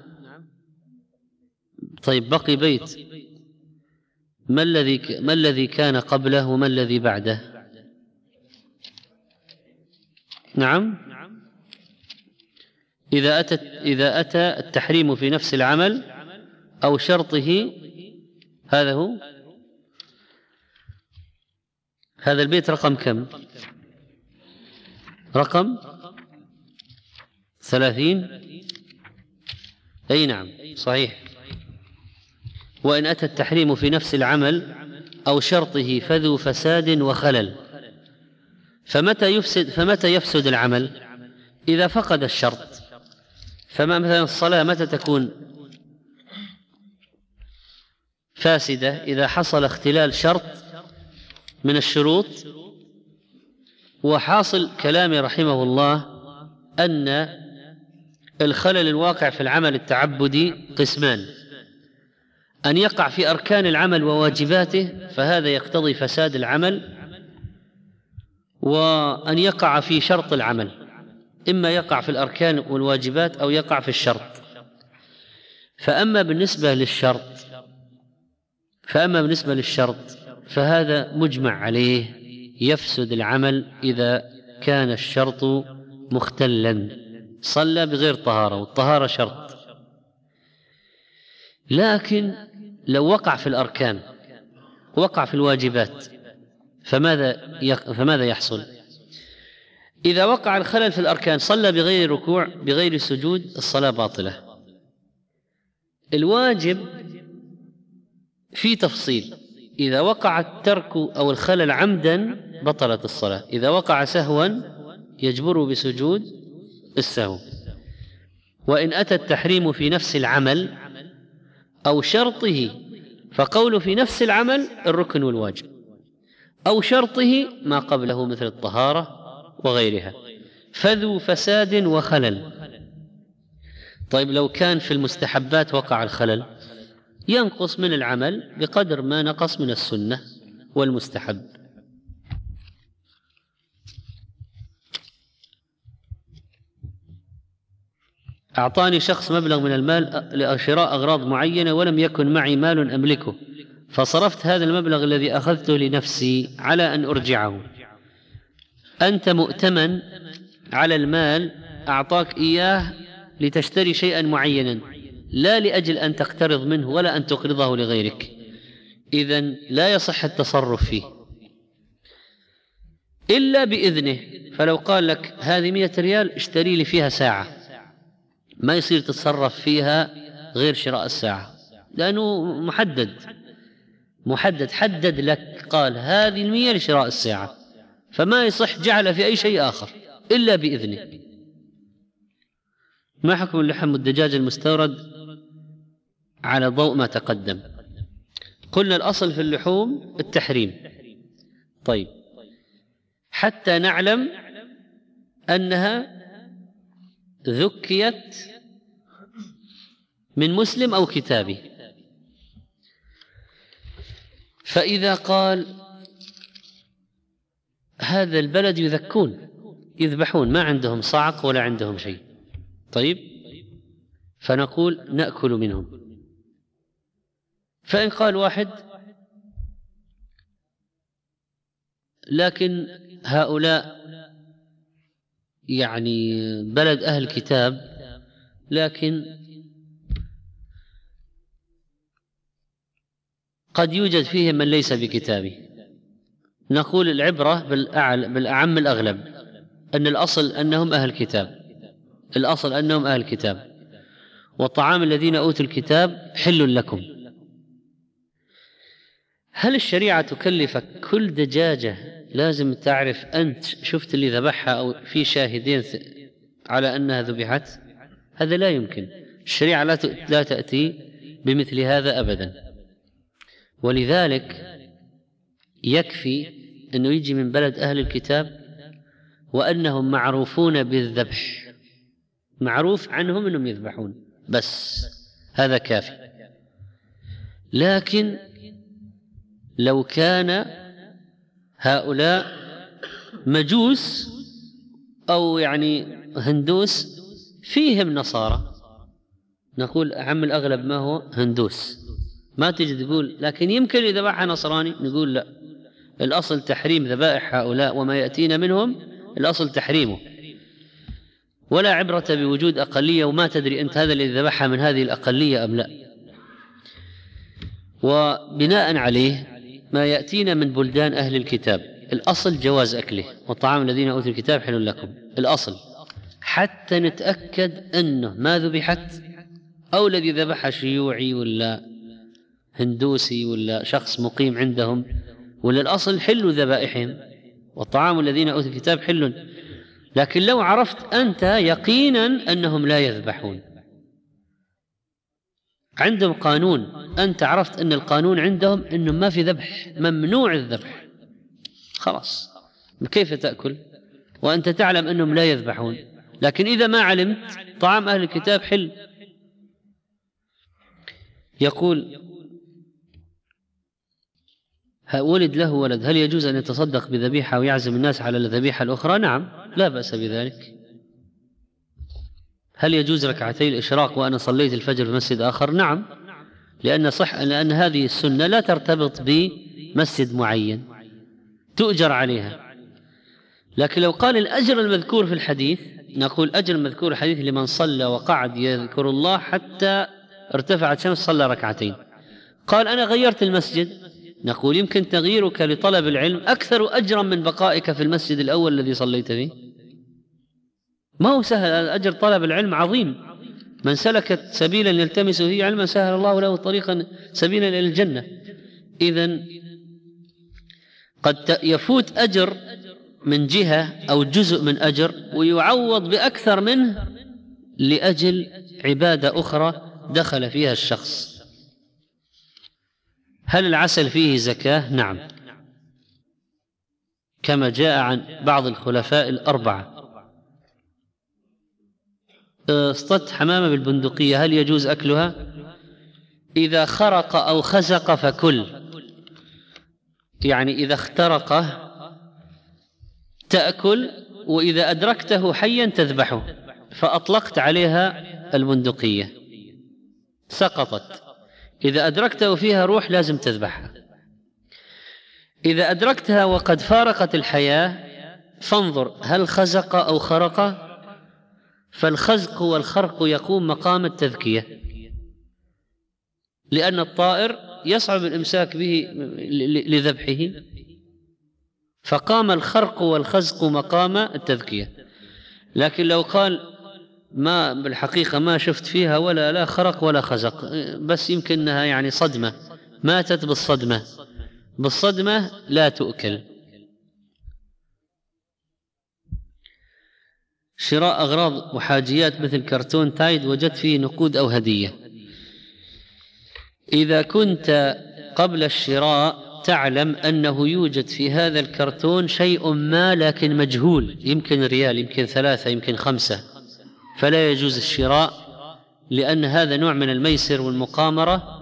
طيب، بقي بيت: ما الذي ك... ما الذي كان قبله وما الذي بعده؟ نعم. إذا أتى إذا أتى التحريم في نفس العمل أو شرطه، هذا هو. هذا البيت رقم كم؟ رقم ثلاثين. أي نعم، صحيح. وإن أتى التحريم في نفس العمل أو شرطه فذو فساد وخلل. فمتى يفسد فمتى يفسد العمل؟ إذا فقد الشرط. فما مثلا الصلاة متى تكون فاسدة؟ إذا حصل اختلال شرط من الشروط. وحاصل كلامي رحمه الله أن الخلل الواقع في العمل التعبدي قسمان: أن يقع في أركان العمل وواجباته فهذا يقتضي فساد العمل، وأن يقع في شرط العمل، إما يقع في الأركان والواجبات أو يقع في الشرط. فأما بالنسبة للشرط فأما بالنسبة للشرط فهذا مجمع عليه، يفسد العمل إذا كان الشرط مختلا. صلى بغير طهارة والطهارة شرط. لكن لو وقع في الأركان وقع في الواجبات فماذا فماذا يحصل؟ إذا وقع الخلل في الأركان، صلى بغير ركوع بغير سجود، الصلاة باطلة. الواجب في تفصيل: إذا وقع الترك أو الخلل عمدا بطلت الصلاة، إذا وقع سهوا يجبره بسجود السهو. وإن أتى التحريم في نفس العمل أو شرطه، فقول في نفس العمل الركن والواجب، أو شرطه ما قبله مثل الطهارة وغيرها، فذو فساد وخلل. طيب، لو كان في المستحبات وقع الخلل، ينقص من العمل بقدر ما نقص من السنة والمستحب. أعطاني شخص مبلغ من المال لشراء أغراض معينة ولم يكن معي مال أملكه، فصرفت هذا المبلغ الذي أخذته لنفسي على أن أرجعه. أنت مؤتمن على المال أعطاك إياه لتشتري شيئا معينا، لا لأجل أن تقترض منه ولا أن تقرضه لغيرك، إذن لا يصح التصرف فيه إلا بإذنه. فلو قال لك هذه مئة ريال اشتري لي فيها ساعة، ما يصير تتصرف فيها غير شراء الساعة، لأنه محدد محدد حدد لك، قال هذه المية لشراء الساعة، فما يصح جعل في أي شيء آخر إلا بإذنه. ما حكم اللحم الدجاج المستورد على ضوء ما تقدم؟ قلنا الأصل في اللحوم التحريم. طيب، حتى نعلم أنها ذكيت من مسلم أو كتابي. فإذا قال هذا البلد يذكون يذبحون، ما عندهم صعق ولا عندهم شيء، طيب فنقول نأكل منهم. فإن قال واحد لكن هؤلاء يعني بلد أهل كتاب لكن قد يوجد فيهم من ليس بكتابي، نقول العبرة بالأعم الأغلب، أن الأصل أنهم أهل كتاب، الأصل أنهم أهل كتاب، والطعام الذين أوتوا الكتاب حل لكم. هل الشريعة تكلفك كل دجاجة لازم تعرف أنت شفت اللي ذبحها أو في شاهدين على أنها ذبحت؟ هذا لا يمكن، الشريعة لا تأتي بمثل هذا أبدا. ولذلك يكفي أنه يجي من بلد أهل الكتاب وأنهم معروفون بالذبح، معروف عنهم أنهم يذبحون، بس هذا كافي. لكن لو كان هؤلاء مجوس أو يعني هندوس فيهم نصارى، نقول أعم الأغلب ما هو هندوس، ما تجي تقول لكن يمكن إذا ذبحها نصراني، نقول لا، الأصل تحريم ذبائح هؤلاء وما يأتينا منهم، الأصل تحريمه، ولا عبرة بوجود أقلية وما تدري أنت هذا الذي ذبحها من هذه الأقلية أم لا. وبناء عليه ما يأتينا من بلدان أهل الكتاب الأصل جواز أكله، والطعام الذين أوتوا الكتاب حل لكم، الأصل حتى نتأكد أنه ما ذبحت أو الذي ذبح شيوعي ولا هندوسي ولا شخص مقيم عندهم، ولا الأصل حل ذبائحهم والطعام الذين أوتوا الكتاب حل. لكن لو عرفت أنت يقينا أنهم لا يذبحون، عندهم قانون، أنت عرفت أن القانون عندهم أنه ما في ذبح، ممنوع الذبح، خلاص كيف تأكل وأنت تعلم أنهم لا يذبحون؟ لكن إذا ما علمت طعام أهل الكتاب حل. يقول ولد له ولد، هل يجوز أن يتصدق بذبيحة ويعزم الناس على الذبيحة الأخرى؟ نعم، لا بأس بذلك. هل يجوز ركعتي الإشراق وأنا صليت الفجر في مسجد آخر؟ نعم، لأن صح لأن هذه السنة لا ترتبط بمسجد معين تؤجر عليها. لكن لو قال الأجر المذكور في الحديث، نقول أجر المذكور في الحديث لمن صلى وقعد يذكر الله حتى ارتفعت شمس صلى ركعتين. قال أنا غيرت المسجد، نقول يمكن تغييرك لطلب العلم أكثر أجرا من بقائك في المسجد الأول الذي صليت فيه. ما هو سهل، أجر طلب العلم عظيم، من سلكت سبيلا يلتمس فيه علما سهل الله له طريقا سبيلا إلى الجنة. إذن قد يفوت أجر من جهة أو جزء من أجر ويعوض بأكثر منه لأجل عبادة أخرى دخل فيها الشخص. هل العسل فيه زكاة؟ نعم، كما جاء عن بعض الخلفاء الأربعة. اصطدت حمامة بالبندقية، هل يجوز أكلها؟ إذا خرق أو خزق فكل، يعني إذا اخترق تأكل، وإذا أدركته حيا تذبحه، فأطلقت عليها البندقية سقطت، إذا أدركته فيها روح لازم تذبحها. إذا أدركتها وقد فارقت الحياة فانظر هل خزق أو خرق، فالخزق والخرق يقوم مقام التذكية، لأن الطائر يصعب الإمساك به لذبحه، فقام الخرق والخزق مقام التذكية. لكن لو قال ما بالحقيقة ما شفت فيها ولا لا خرق ولا خزق، بس يمكنها يعني صدمة، ماتت بالصدمة، بالصدمة لا تؤكل. شراء أغراض وحاجيات مثل كرتون تايد وجدت فيه نقود أو هدية، إذا كنت قبل الشراء تعلم أنه يوجد في هذا الكرتون شيء ما لكن مجهول، يمكن ريال، يمكن ثلاثة، يمكن خمسة، فلا يجوز الشراء، لأن هذا نوع من الميسر والمقامرة،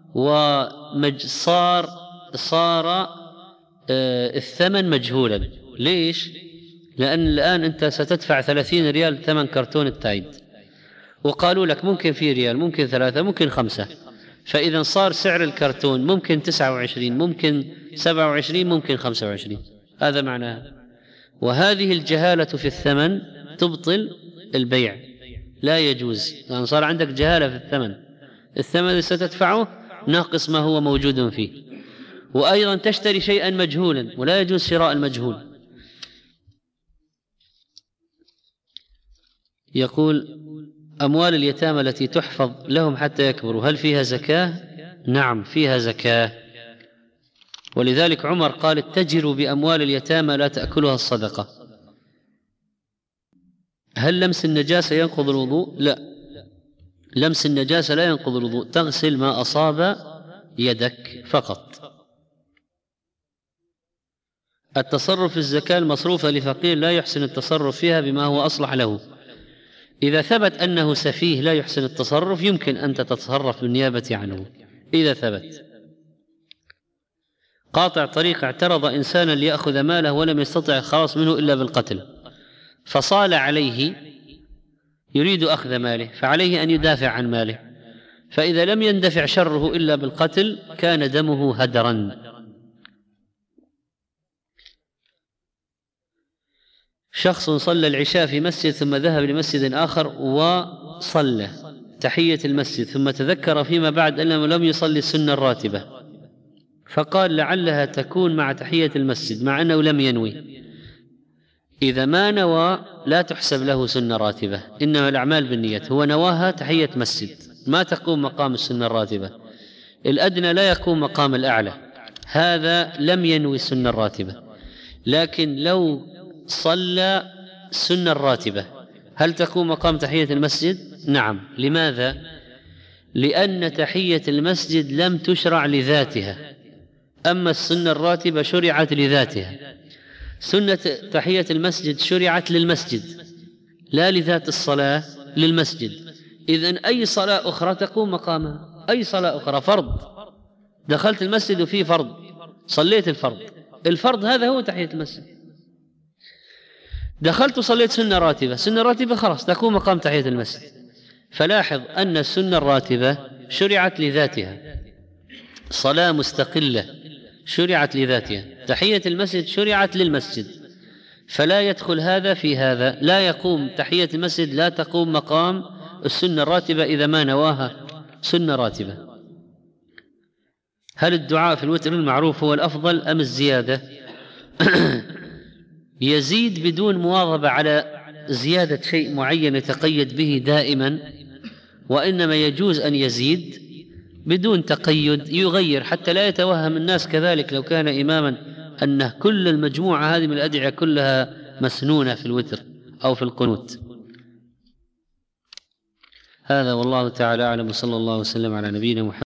وصار صار الثمن مجهولا. ليش؟ لأن الآن أنت ستدفع ثلاثين ريال ثمن كرتون التايد، وقالوا لك ممكن في ريال، ممكن ثلاثة، ممكن خمسة، فإذا صار سعر الكرتون ممكن تسعة وعشرين، ممكن سبعة وعشرين، ممكن خمسة وعشرين. هذا معناها. وهذه الجهالة في الثمن تبطل البيع، لا يجوز، لأن يعني صار عندك جهالة في الثمن، الثمن اللي ستدفعه ناقص ما هو موجود فيه. وأيضا تشتري شيئا مجهولا، ولا يجوز شراء المجهول. يقول: أموال اليتامى التي تحفظ لهم حتى يكبروا هل فيها زكاة؟ نعم فيها زكاة، ولذلك عمر قال: اتجروا بأموال اليتامى لا تأكلها الصدقة. هل لمس النجاسة ينقض الوضوء؟ لا، لمس النجاسة لا ينقض الوضوء، تغسل ما أصاب يدك فقط. التصرف في الزكاة المصروفة لفقير لا يحسن التصرف فيها بما هو أصلح له، إذا ثبت أنه سفيه لا يحسن التصرف يمكن أن تتصرف بالنيابة عنه إذا ثبت. قاطع طريق اعترض إنسانا ليأخذ ماله ولم يستطع الخلاص منه إلا بالقتل، فصال عليه يريد أخذ ماله، فعليه أن يدافع عن ماله، فإذا لم يندفع شره إلا بالقتل كان دمه هدرا. شخص صلى العشاء في مسجد ثم ذهب لمسجد آخر وصلى تحية المسجد، ثم تذكر فيما بعد أنه لم يصلي السنة الراتبة، فقال لعلها تكون مع تحية المسجد مع أنه لم ينوي. إذا ما نوى لا تحسب له سنة راتبة، إنما الأعمال بالنية، هو نواها تحية مسجد ما تقوم مقام السنة الراتبة، الأدنى لا يقوم مقام الأعلى، هذا لم ينوي السنة الراتبة. لكن لو صلى السنة الراتبة هل تقوم مقام تحية المسجد؟ نعم. لماذا؟ لأن تحية المسجد لم تشرع لذاتها، أما السنة الراتبة شرعت لذاتها. سنة تحية المسجد شرعت للمسجد لا لذات الصلاة، للمسجد. إذن أي صلاة أخرى تقوم مقامها، أي صلاة أخرى، فرض دخلت المسجد وفيه فرض صليت الفرض، الفرض هذا هو تحية المسجد. دخلت وصليت سنة راتبة، سنة راتبة خلاص تقوم مقام تحية المسجد. فلاحظ أن السنة الراتبة شرعت لذاتها، صلاة مستقلة شرعت لذاتها، تحية المسجد شرعت للمسجد، فلا يدخل هذا في هذا، لا يقوم تحية المسجد لا تقوم مقام السنة الراتبة إذا ما نواها سنة راتبة. هل الدعاء في الوتر المعروف هو الأفضل أم الزيادة؟ يزيد بدون مواظبة على زيادة شيء معين يتقيد به دائما، وإنما يجوز أن يزيد بدون تقيد، يغير حتى لا يتوهم الناس كذلك لو كان إماما أن كل المجموعة هذه من الأدعية كلها مسنونة في الوتر أو في القنوت. هذا والله تعالى أعلم، صلى الله وسلم على نبينا محمد.